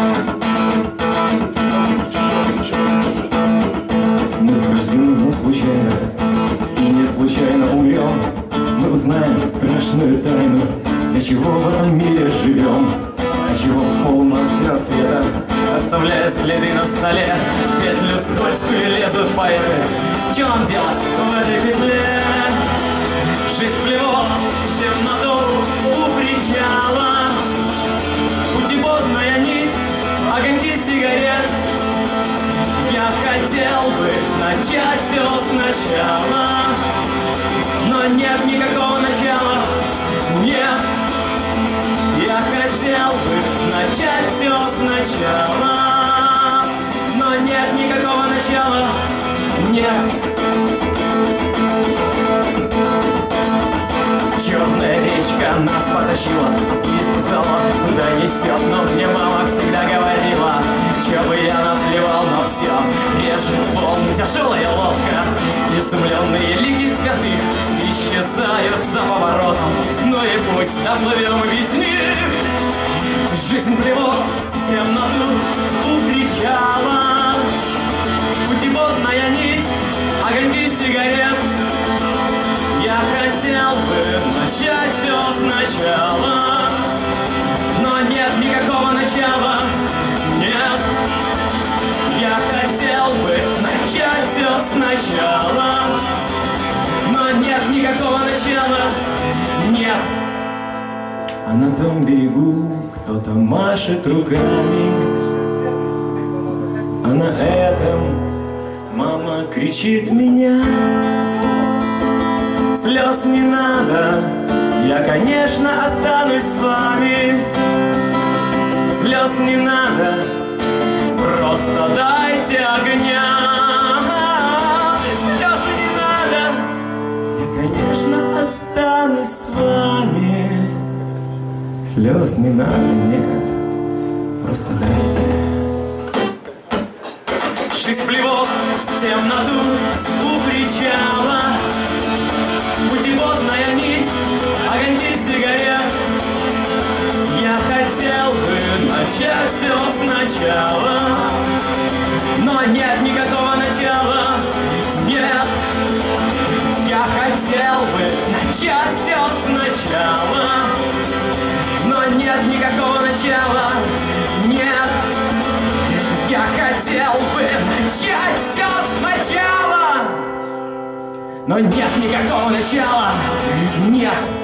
Мы рождены не случайно и не случайно умрем. Мы узнаем страшную тайну, для чего в этом мире живем, для чего в полночь рассвета, оставляя следы на столе, петлю скользкую лезут поэты. Что нам делать в этой петле? Жизнь плевок, темноту у причала, путеводная нить, огоньки сигарет. Я хотел бы начать все сначала, но нет никакого начала. Нет, я хотел бы начать все сначала, но нет никакого начала. Нет. Черная речка нас потащила и сказала, куда несет. Но мне мама всегда говорила, че бы я наплевал на все. Режет волны тяжелая лодка, изумленные лики святых исчезают за поворотом. Ну и пусть доплывем весь мир. Жизнь плевок, темноту у причала, путеводная нить, огоньки сигарет. Я хотел бы начать все сначала, но нет никакого начала. Нет, я хотел бы начать все сначала, но нет никакого начала. Нет. А на том берегу кто-то машет руками, а на этом мама кричит меня. Слез не надо, я, конечно, останусь с вами. Слез не надо, просто дайте огня. Слез не надо, я, конечно, останусь с вами. Слез не надо, нет, просто дайте. Жизнь плевок, темноту у причала, путеводная нить, огоньки сигарет. Я хотел бы начать все сначала, но нет никакого начала. Нет, я хотел бы начать все сначала, но нет никакого начала. Нет, я хотел бы начать все сначала, но нет никакого начала. Нет.